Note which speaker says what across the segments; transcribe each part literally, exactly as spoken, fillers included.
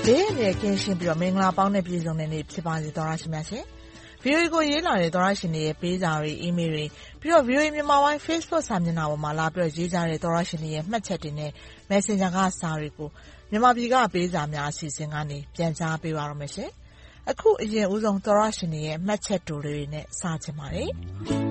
Speaker 1: ဘေးနဲ့ကင်းရှင်းပြီးတော့မင်္ဂလာပေါင်းနဲ့ပြည့်စုံတဲ့နေ့ဖြစ်ပါစေသောရရှိမြတ်ရှင်။ ဗီအိုအေကိုရေးလာတဲ့သောရရှင်တွေရဲ့ပေးစာတွေ အီးမေးလ်တွေပြီးတော့ ဗီအိုအေမြန်မာပိုင်း Facebook စာမျက်နှာပေါ်မှာလာပြီးတော့ရေးကြတဲ့သောရရှင်တွေရဲ့မှတ်ချက်တွေနဲ့ Messenger ကစာတွေကိုမြန်မာပြည်ကပေးစာများအစီအစဉ်ကနေပြန်ကြားပေးပါရမယ်ရှင်။အခုအရင်ဦးဆုံးသောရရှင်တွေရဲ့မှတ်ချက်တိုတွေနဲ့စချင်ပါတယ်။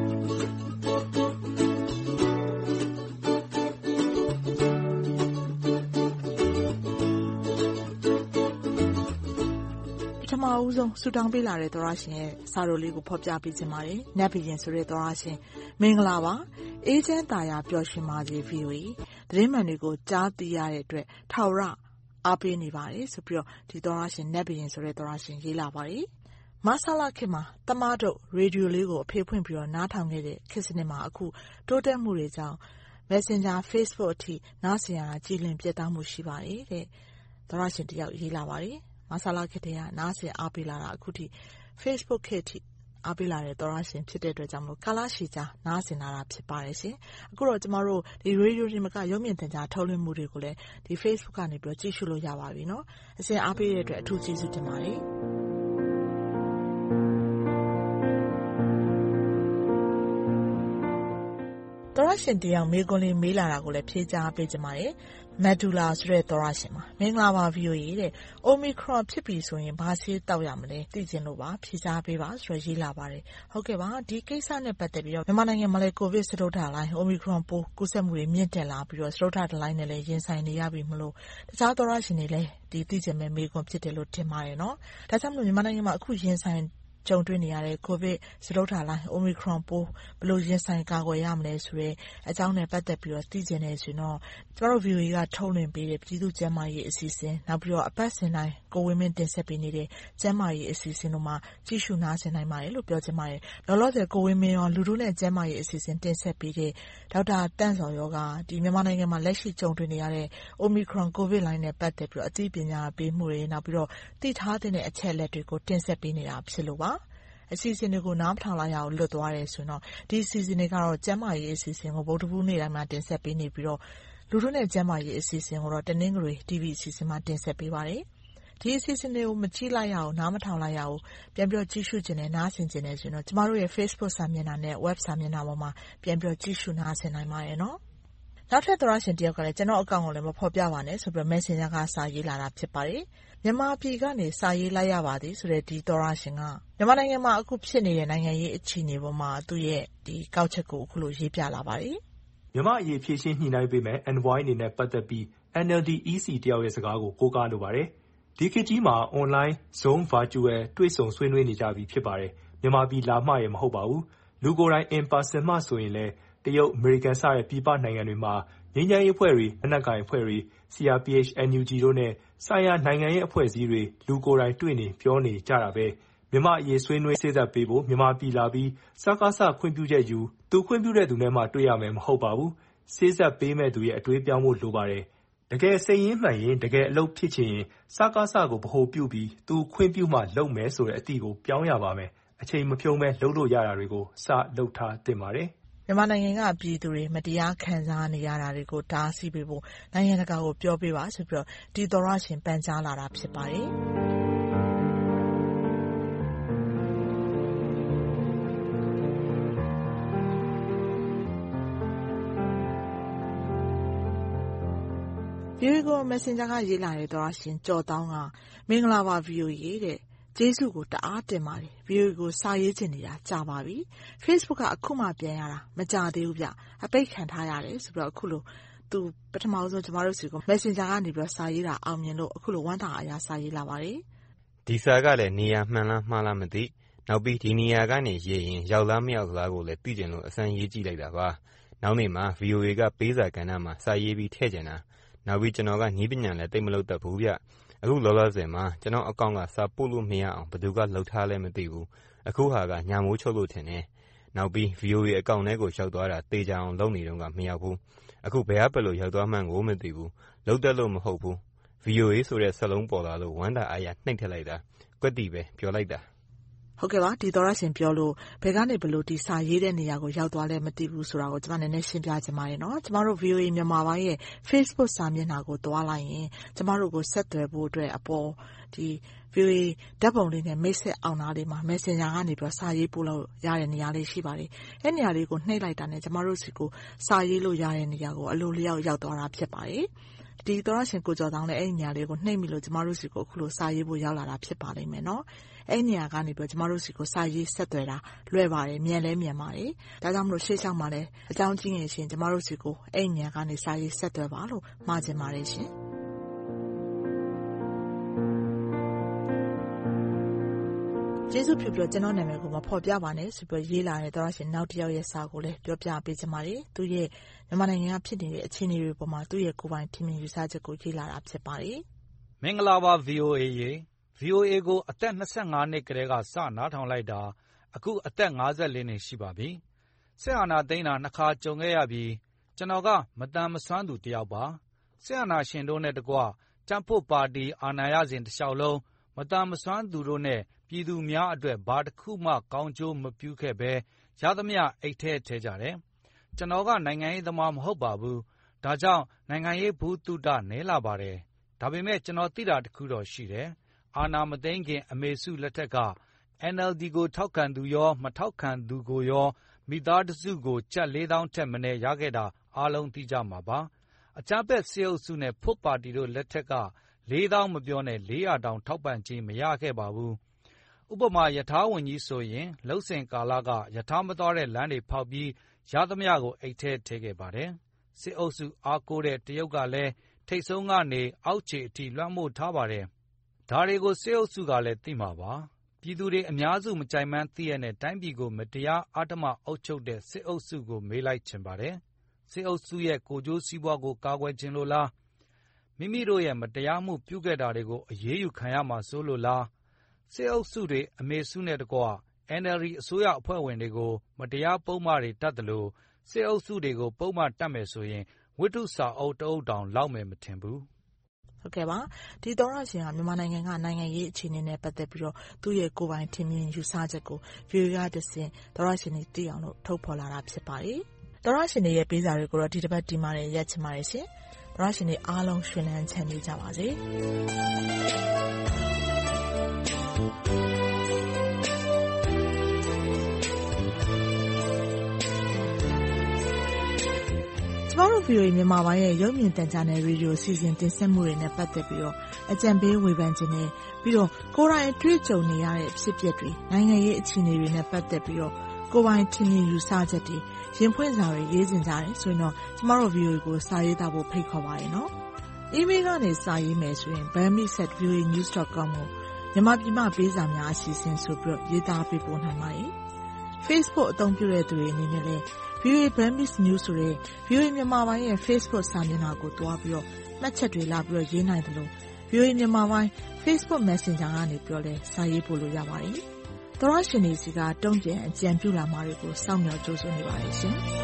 Speaker 1: ပထမဦးဆုံးဆူတောင်းပေးလာတဲ့သောရရှင်ရဲ့စာရိုလေးကိုဖော်ပြပေးခြင်းပါတယ်။နတ်ဘီရင်ဆိုတဲ့သောရရှင်မင်္ဂလာပါ။အေးချမ်းသာယာပျော်ရွှင်ပါစေ ဗီအိုအေသတင်းမှန်တွေကိုကြားသိရတဲ့အတွက်ထာဝရအားပေးနေပါတယ်ဆိုပြီးတော့ဒီသောရရှင်နတ်ဘီရင်ဆိုတဲ့သောရရှင်ရေးလာပါတယ်။မဆလာခေတ်မှာတမတို့ရေဒီယိုလေးကိုအဖေဖွင့်ပြီးတော့နားထောင်ခဲ့တဲ့ခေတ်စနစ်မှာအခုတိုးတက်မှုတွေကြောင့် Messenger Facebook အထိနားဆင်ရတာကြည်လင်ပြတ်သားမှုရှိပါတယ်တဲ့။သောရရှင်တယောက်ရေးလာပါတယ်။မဆလာခေတ်တည်းကနားဆင်အားပေးလာတာအခုထိ Facebook ခေတ်ထိအားပေးလာတဲ့သောရရှင်ဖြစ်တဲ့အတွက်ကြောင့်မလို့ကာလရှည်ကြာနားဆင်လာတာဖြစ်ပါတယ်ရှင်။အခုတော့ကျမတို့ဒီရေဒီယိုဒီမှာကရုပ်မြင်သံကြားထုတ်လွှင့်မှုတွေကိုလည်းဒီ Facebook ကနေပြီးတော့ကြည့်ရှုလို့ရပါပြီနော်။အစဉ်အားပေးတဲ့အတွက်အထူးကျေးဇူးတင်ပါတယ်။သောရရှင်တယောက်မေးခွန်းလေးမေးလာတာကိုလည်းဖြေကြားပေးကြပါတယ်။မက်ဒူလာဆိုတဲ့သောရရှင်မှာမင်္ဂလာပါ ဗီအိုအေတဲ့။ Omicron ဖြစ်ပြီဆိုရင်ဘာဆေးတောက်ရမလဲသိချင်လို့ပါဖြေကြားပေးပါဆိုတော့ရေးလာပါတယ်။ဟုတ်ကဲ့ပါဒီကိစ္စနဲ့ပတ်သက်ပြီးတော့မြန်မာနိုင်ငံမှာလည်းကိုဗစ်စတုတ္ထလှိုင်း Omicron ပိုးကူးစက်မှုတွေမြင့်တက်လာပြီးတော့စတုတ္ထလှိုင်းနဲ့လည်းရင်ဆိုင်နေရပြီမလို့တခြားသောရရှင်တွေလည်းဒီသိချင်မဲ့မေးခွန်းဖြစ်တယ်လို့ထင်ပါတယ်နော်။ဒါကြောင့်မလို့မြန်မာနိုင်ငံမှာအခုရင်ဆိုင်ကြုံတွေ့နေရတဲ့ကိုဗစ်စတုတ္ထလှိုင်း Omicron ပိုးဘယ်လိုရင်ဆိုင်ကာကွယ်ရမလဲဆိုတဲ့အကြောင်းနဲ့ပတ်သက်ပြီးတော့သိချင်နေဆိုတော့ကျမတို့ ဗီအိုအေ ကထုတ်လွှင့်ပေးတဲ့ပြည်သူ့ကျန်းမာရေးအစီအစဉ်နောက်ပြီးတော့အပတ်စဉ်တိုင်းကိုဝင်းမင်းတင်ဆက်ပေးနေတဲ့ကျန်းမာရေးအစီအစဉ်တို့မှာကြည့်ရှုနားဆင်နိုင်ပါတယ်လို့ပြောချင်ပါတယ်။လောလောဆယ်ကိုဝင်းမင်းရောလူတို့နဲ့ကျန်းမာရေးအစီအစဉ်တင်ဆက်ပေးတဲ့ဒေါက်တာတန့်စော်ရောကဒီမြန်မာနိုင်ငံမှာလက်ရှိကြုံတွေ့နေရတဲ့ Omicron ကိုဗစ်လှိုင်းနဲ့ပတ်သက်ပြီးတော့အသိပညာပေးမှုတွေနောက်ပြီးတော့သိထားတဲ့အချက်အလက်တွေကိုတင်ဆက်ပေးနေတာဖြစ်လို့ပါ။အစီအစဉ်တွေကိုနားမထောင်လိုက်ရအောင်လွတ်သွားတယ်ဆိုတော့ဒီအစီအစဉ်တွေကတော့ကျန်းမာရေးအစီအစဉ်ကိုဗုဒ္ဓဘူးနေ့တိုင်းမှာတင်ဆက်ပေးနေပြီးတော့လူတို့နဲ့ကျန်းမာရေးအစီအစဉ်ကိုတော့တနင်္ဂနွေ တီဗီ အစီအစဉ်မှာတင်ဆက်ပေးပါတယ်။ဒီအစီအစဉ်တွေကိုမကြည့်လိုက်ရအောင်နားမထောင်လိုက်ရအောင်ပြန်ပြီးတော့ကြည့်ရှုခြင်းနဲ့နားဆင်ခြင်းနဲ့ဆိုတော့ကျမတို့ရဲ့ Facebook စာမျက်နှာနဲ့ Web စာမျက်နှာပေါ်မှာပြန်ပြီးတော့ကြည့်ရှုနားဆင်နိုင်ပါတယ်နော်။နောက်ထပ်သောရရှင်တယောက်ကလည်းကျွန်တော်အကောင့်ကိုလည်းမဖော်ပြပါနဲ့ဆိုပြီး Messenger ကစာရေးလာတာဖြစ်ပါတယ်။မြန်မာပြည်ကနေစာရေးလိုက်ရပါသည်ဆိုတဲ့ဒီသောရရှင်ကမြန်မာနိုင်ငံမှာအခုဖြစ်နေတဲ့နိုင်ငံရေးအခြေအနေပေါ်မှာသူ့ရဲ့ဒီကောက်ချက်ကိုအခုလိုရေးပြလာပါတယ်
Speaker 2: ။မြန်မာအရေးဖြည့်ရှင်းညှိနှိုင်းပေးမယ် Envoy အနေနဲ့ပတ်သက်ပြီး အန် အယ်လ် ဒီ အီ စီ တယောက်ရဲ့စကားကိုကိုးကားလိုပါတယ်။ဒီခေတ်ကြီးမှာ Online Zoom Virtual တွေ့ဆုံဆွေးနွေးနေကြပြီဖြစ်ပါတယ်။မြန်မာပြည်လာမှရမဟုတ်ပါဘူး။လူကိုယ်တိုင် In Person မှဆိုရင်လည်းတရုတ်အမေရိကန်စတဲ့ပြည်ပနိုင်ငံတွေမှာငြိမ်းချမ်းရေးအဖွဲ့တွေလက်နက်ကိုင်အဖွဲ့တွေ စီ အာർ ပီ အိတ်ချ် အန် ယူ ဂျီ တို့နဲ့ဆိုင်ရာနိုင်ငံရေးအဖွဲ့အစည်းတွေလူကိုယ်တိုင်တွေ့နေပြောနေကြတာပဲမြန်မာအရေးဆွေးနွေးစေ့စပ်ပေးဖို့မြန်မာပြည်လာပြီးစကားစခွင့်ပြုချက်ယူသူခွင့်ပြုတဲ့သူနဲ့မှတွေ့ရမယ်မဟုတ်ပါဘူးစေ့စပ်ပေးမဲ့သူရဲ့အတွေးပြောင်းဖို့လိုပါတယ်တကယ်စိတ်ရင်းမှန်ရင်တကယ်အလုပ်ဖြစ်ချင်ရင်စကားစကိုဗဟိုပြုပြီးသူခွင့်ပြုမှလုပ်မယ်ဆိုတဲ့အသည့်ကိုပြောင်းရပါမယ်အချိန်မဖြုံးမဲ့လုပ်လို့ရတာတွေကိုစလုပ်ထားသင့်ပါတယ်
Speaker 1: မြန်မာနိုင်ငံကပြည်သူတွေမတရားခံစားနေရတာတွေကိုတားဆီးပေးဖို့နိုင်ငံတကာကိုပြောပေးပါဆိုပြီးတော့ဒီသောရရှင်ပန်ကြားလာတာဖြစ်ပါတယ်။ဗီအိုအေကို Messenger ကရေးလာတဲ့သောရရှင်ကြော်တောင်းကမင်္ဂလာပါ ဗီအိုအေတဲ့ကျေးဇူးကိုတအားတင်ပါတယ်ဗီအိုအေကိုစာရေးချင်နေတာကြာပါပြီ Facebook ကအခုမှပြန်ရတာမကြသေးဘူးဗျအပိတ်ခံထားရတယ်ဆိုတော့အခုလိုသူပထမဆုံးကျမတို့စီကို Messenger ကနေပြီးတော့စာရေးတာအောင်မြင်လို့အခုလိုဝမ်းသာအားရစာရေးလာပါတယ်
Speaker 3: ဒီစာကလည်းနေရာမှန်လားမှားလားမသိနောက်ပြီးဒီနေရာကနေရေးရင်ရောက်လားမရောက်လားကိုလည်းသိကျင်လို့အစမ်းရေးကြည့်လိုက်တာပါနောက်နေ့မှာ ဗီအိုအေ ကပေးစာကဏ္ဍမှာစာရေးပြီးထည့်ကျင်တာနောက်ပြီးကျွန်တော်ကညီးပညာလည်းတိတ်မလုပ်တတ်ဘူးဗျအခုလောလောဆယ်မှာကျွန်တော်အကောင့်ကစာပို့လို့မရအောင်ဘယ်သူကလှုပ်ထားလဲမသိဘူးအခုဟာကညာမိုးချုပ်လို့ထင်တယ်နောက်ပြီး ဗီအိုအေ အကောင့်ထဲကိုရောက်သွားတာတေချာအောင်လုပ်နေတော့ကမရောက်ဘူးအခုဘယ်အပလို့ရောက်သွားမှန်းကိုမသိဘူးလှုပ်တတ်လို့မဟုတ်ဘူး ဗီအိုအေ ဆိုတဲ့စက်လုံးပေါ်လာလို့ဝမ်းသာအားရနှိပ်ထက်လိုက်တာကွက်တီပဲပြောလိုက်တာ
Speaker 1: ဟုတ်ကဲ့ပါဒီသောရရှင်ပြောလို့ဘယ်ကနေဘလို့ဒီစာရေးတဲ့နေရာကိုရောက်သွားလဲမသိဘူးဆိုတာကိုကျွန်မနည်းနည်းရှင်းပြချင်ပါတယ်နော်ကျမတို့ V O A မြန်မာပိုင်းရဲ့ Facebook စာမျက်နှာကိုတွားလိုက်ရင်ကျမတို့ကိုဆက်သွယ်ဖို့အတွက်အပေါ်ဒီ V O A ဓာတ်ပုံလေးနဲ့မိတ်ဆက်အောင်သားလေးမှာ Messenger ကနေပြီးစာရေးပို့လို့ရတဲ့နေရာလေးရှိပါတယ်အဲ့နေရာလေးကိုနှိပ်လိုက်တာနဲ့ကျမတို့စီကိုစာရေးလို့ရတဲ့နေရာကိုအလိုလျောက်ရောက်သွားတာဖြစ်ပါတယ်ဒီသောရရှင်ကိုကျော်တောင်းလည်းအဲ့ဒီနေရာလေးကိုနှိပ်မိလို့ကျမတို့စီကိုအခုလိုစာရေးဖို့ရောက်လာတာဖြစ်ပါလိမ့်မယ်နော်အဲ့နေရာကနေပြီးကျမတို့စီကိုစာရေးဆက်သွယ်တာလွယ်ပါတယ်မြန်လဲမြန်ပါတယ်ဒါကြောင့်မလို့ရှေ့ဆောင်မှာလဲအကြောင်းကြီးငယ်ရှင်ကျမတို့စီကိုအဲ့နေရာကနေစာရေးဆက်သွယ်ပါလို့မှာချင်ပါတယ်ရှင်ကျေးဇူးပြုပြီးတော့ကျွန်တော်နာမည်ကိုမဖော်ပြပါနဲ့ဆိုပြီးရေးလာတဲ့သောရရှင်နောက်တစ်ယောက်ရဲ့စာကိုလည်းပြောပြပေးချင်ပါတယ်သူရဲ့မြန်မာနိုင်ငံကဖြစ်နေတဲ့အခြေအနေတွေပေါ်မှာသူ့ရဲ့ကိုယ်ပိုင်ထင်မြင်ယူဆချက်ကိုရေးလာတာဖြစ်ပါတယ်
Speaker 4: မင်္ဂလာပါ V O A ရေ V O A ကိုအသက်နှစ်ဆယ့်ငါးနှစ်ကတည်းကစနားထောင်လိုက်တာအခုအသက်ငါးဆယ့်လေးနှစ်ရှိပါပြီစစ်အာဏာသိမ်းတာနှစ်ခါကြုံခဲ့ရပြီးကျွန်တော်ကမတန်မဆွမ်းသူတယောက်ပါစစ်အာဏာရှင်တို့နဲ့တကွကြံ့ဖို့ပါတီအာဏာရစဉ်တစ်လျှောက်လုံးမတန်မဆွမ်းသူတို့နဲ့ပြည်သူများအတွက်ဘာတစ်ခုမှကောင်းကျိုးမပြုခဲ့ဘဲရသမျှအိတ်ထဲထဲကြတယ်ကျွန်တော်ကနိုင်ငံရေးသမားမဟုတ်ပါဘူးဒါကြောင့်နိုင်ငံရေးဘူးတုဒနဲလာပါတယ်ဒါပေမဲ့ကျွန်တော်သိတာတစ်ခုတော့ရှိတယ်အာဏာမသိမ်းခင်အမေစုလက်ထက်က N L D ကိုထောက်ခံသူရောမထောက်ခံသူကိုရောမိသားစုကိုကျပ်လေးသောင်းထက်မနည်းရခဲ့တာအားလုံးသိကြမှာပါအကြမ်းဖက်စစ်အုပ်စုနဲ့ဖွတ်ပါတီတို့လက်ထက်ကလေးသောင်းမပြောနဲ့လေးရာတောင်ထောက်ပံ့ခြင်းမရခဲ့ပါဘူးဥပမာယထာဝန်ကြီးဆိုရင်လှုပ်စင်ကာလကယထာမတော်တဲ့လမ်းတွေဖောက်ပြီးရသမျှကိုအိတ်ထဲထဲခဲ့ပါတယ်စစ်အုပ်စုအားကိုးတဲ့တရုတ်ကလည်းထိတ်ဆုံးကနေအောက်ခြေအထိလွှမ်းမိုးထားပါတယ်ဒါတွေကိုစစ်အုပ်စုကလည်းသိမှာပါပြည်သူတွေအများစုမကြိုက်မှန်းသိရတဲ့တိုင်းပြည်ကိုမတရားအဓမ္မအုပ်ချုပ်တဲ့စစ်အုပ်စုကိုမေးလိုက်ချင်ပါတယ်စစ်အုပ်စုရဲ့ကိုယ်ကျိုးစီးပွားကိုကာကွယ်ခြင်းလို့လားမိမိတို့ရဲ့မတရားမှုပြုခဲ့တာတွေကိုအရေးယူခံရမှာစိုးလို့လားစစ်အုပ်စုတွေအမေစုနဲ့တကွ N L D အစိုးရအဖွဲ့ဝင်တွေကိုမတရားပုံမှားတွေတတ်တယ်လို့စစ်အုပ်စုတွေကိုပုံမှားတတ်မယ်ဆိုရင်ဝိတုစာအုပ်တအုပ်တောင်လောက်မယ်မထင်ဘူး
Speaker 1: ဟုတ်ကဲ့ပါဒီသောရရှင်ကမြန်မာနိုင်ငံကနိုင်ငံရေးအခြေအနေနဲ့ပတ်သက်ပြီးတော့သူ့ရဲ့ကိုယ်ပိုင်ထင်မြင်ယူဆချက်ကို V O A ကတဆင့်သောရရှင်တွေသိအောင်လို့ထုတ်ဖော်လာတာဖြစ်ပါတယ်သောရရှင်တွေရဲ့ပေးစာတွေကိုတော့ဒီတစ်ပတ်ဒီမှာရက်ချင်ပါတယ်ရှင်သောရရှင်တွေအားလုံးရှင်လန်းချမ်းမြေ့ကြပါစေကျမတို့ V O A မြန်မာပိုင်းရဲ့ရုပ်မြင်သံကြားနယ်ရေဒီယိုစီစဉ်တင်ဆက်မှုတွေနဲ့ပတ်သက်ပြီးတော့အကြံပေးဝေဖန်ခြင်းနဲ့ပြီးတော့ကိုယ်တိုင်တွေ့ကြုံနေရတဲ့ဖြစ်ပျက်တွေနိုင်ငံရေးအခြေအနေတွေနဲ့ပတ်သက်ပြီးတော့ကိုယ်ပိုင်ထင်မြင်ယူဆချက်တွေရင်ဖွင့်စာတွေရေးစင်ကြတယ်ဆိုရင်တော့ကျမတို့ V O A ကိုစာရေးသားဖို့ဖိတ်ခေါ်ပါရနော်။ email ကနေစာရေးမယ်ဆိုရင် burmese at v o a news dot com ကိုမြန်မာပြည်မှာပေးစာများအစီအစဉ်ဆိုပြီးရေးသားပေးပို့နိုင်ပါတယ်။ Facebook အသုံးပြုတဲ့သူတွေအနေနဲ့လည်းV O A Burmese News ဆိုတဲ့ V O A မြန်မာပိုင်းရဲ့ Facebook စာမျက်နှာကိုတွားပြီးတော့မှတ်ချက်တွေလာပြီးတော့ရေးနိုင်တယ်လို့ V O A မြန်မာပိုင်း Facebook Messenger ကနေပြောလဲစာရေးပို့လို့ရပါတယ်။သောရရှင်တွေစီကတုံ့ပြန်အကြံပြုလာမှာတွေကိုစောင့်မျှော်ကြိုးစားနေပါတယ်ရှင်။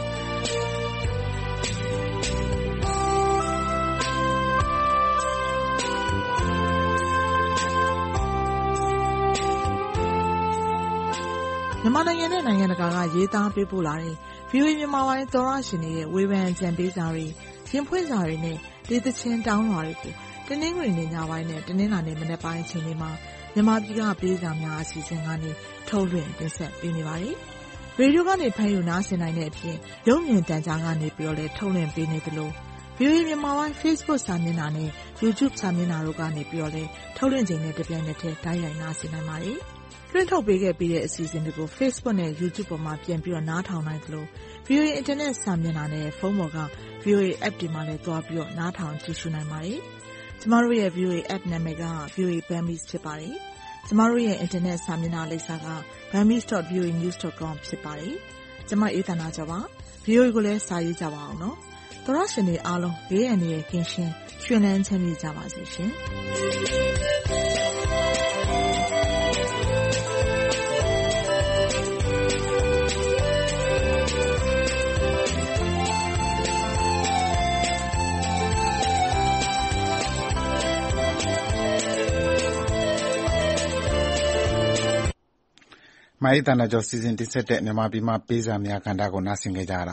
Speaker 1: မြန်မာနိုင်ငံနဲ့နိုင်ငံတကာကရေးသားပေးပို့လာတဲ့ V O A မြန်မာပိုင်းသောရရှင်တွေရဲ့ဝေဖန်ကြံပေးစာတွေရင်ဖွင့်စာတွေနဲ့ဒေသချင်းတောင်းလွှာတွေကိုတနင်္ဂနွေနေ့ညပိုင်းနဲ့တနင်္လာနေ့မနက်ပိုင်းအချိန်တွေမှာမြန်မာပြည်ကပေးစာများအစီအစဉ်ကနေထုတ်လွှင့်တင်ဆက်ပေးနေပါတယ်။ရေဒီယိုကနေဖမ်းယူနားဆင်နိုင်တဲ့အပြင်ရုပ်မြင်သံကြားကနေပြီးတော့လည်းထုတ်လွှင့်ပေးနေသလို V O A မြန်မာပိုင်း Facebook စာမျက်နှာနဲ့ YouTube စာမျက်နှာတို့ကနေပြီးတော့လည်းထုတ်လွှင့်ချိန်နဲ့တပြိုင်နက်တည်းတိုက်ရိုက်နားဆင်နိုင်ပါတယ်။လွှင့်ထုတ်ပေးခဲ့ပြီးတဲ့အစီအစဉ်တွေကို Facebook နဲ့ YouTube ပေါ်မှာပြန်ပြီးတော့နားထောင်နိုင်သလို V O A Internet စာမျက်နှာနဲ့ဖုန်းပေါ်က V O A App တွေမှာလည်းသွားပြီးတော့နားထောင်ကြည့်ရှုနိုင်ပါတယ်။ကျမတို့ရဲ့ V O A App နာမည်က V O A Burmese ဖြစ်ပါတယ်။ကျမတို့ရဲ့ Internet စာမျက်နှာလိပ်စာက burmese dot v o a news dot com ဖြစ်ပါတယ်။ကျမအေးသနာကြပါ V O A ကိုလည်းစာရေးကြပါအောင်နော်။သောရရှင်တွေအားလုံးဘေးအန္တရာယ်ကင်းရှင်းရွှင်လန်းချမ်းမြေ့ကြပါစေရှင်။
Speaker 5: ။မအေးသန္တာကျော်စီစဉ်တင်ဆက်တဲ့မြန်မာပြည်မပေးစာများကဏ္ဍကိုနားဆင်ကြရတ